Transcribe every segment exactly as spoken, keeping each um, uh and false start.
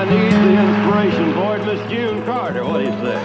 I need the inspiration for it, Miss June Carter. What do you say?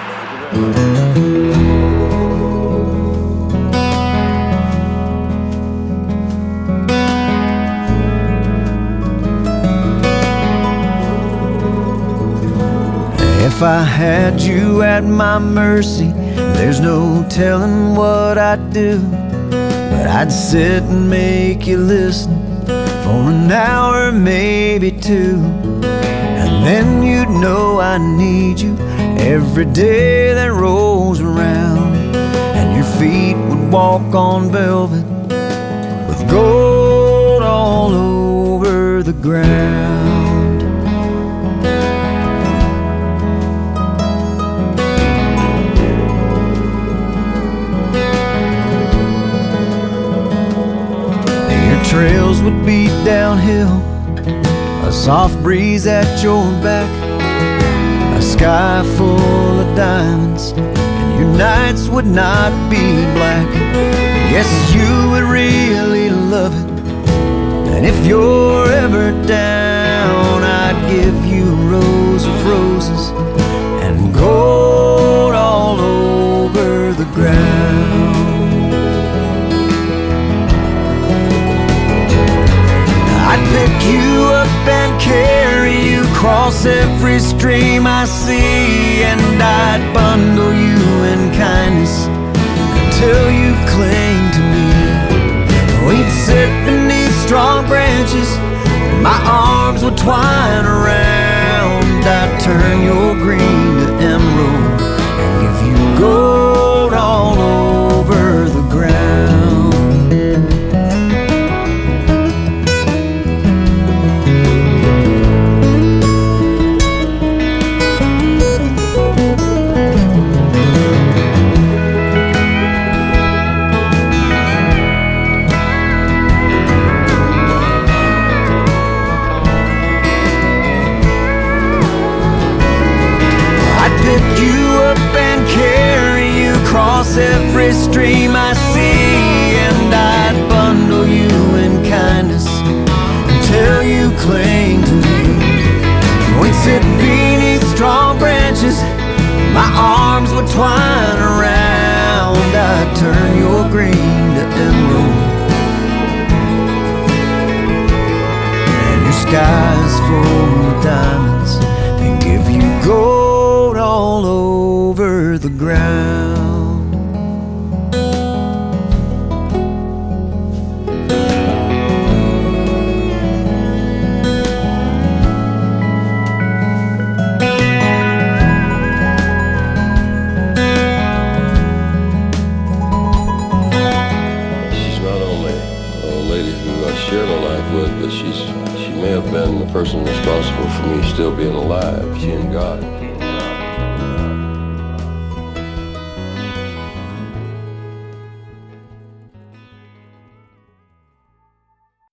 If I had you at my mercy, there's no telling what I'd do. But I'd sit and make you listen for an hour, maybe two. And then you'd know I need you every day that rolls around. And your feet would walk on velvet with gold all over the ground. Trails would be downhill, a soft breeze at your back, a sky full of diamonds, and your nights would not be black. Yes, you would really love it, and if you're ever down, I'd give you a rose of roses and gold all over the ground. I'd pick you up and carry you across every stream I see, and I'd bundle you in kindness until you cling to me. We'd sit beneath strong branches, my arms would twine around. I'd turn your green to emerald and give you gold all over the ground. Every stream I see, and I'd bundle you in kindness until you cling to me. We'd sit beneath strong branches, my arms would twine around. I'd turn your green to emerald and your skies full of diamonds, and give you gold all over the ground. Shared a life with, but she's she may have been the person responsible for me still being alive. She and God.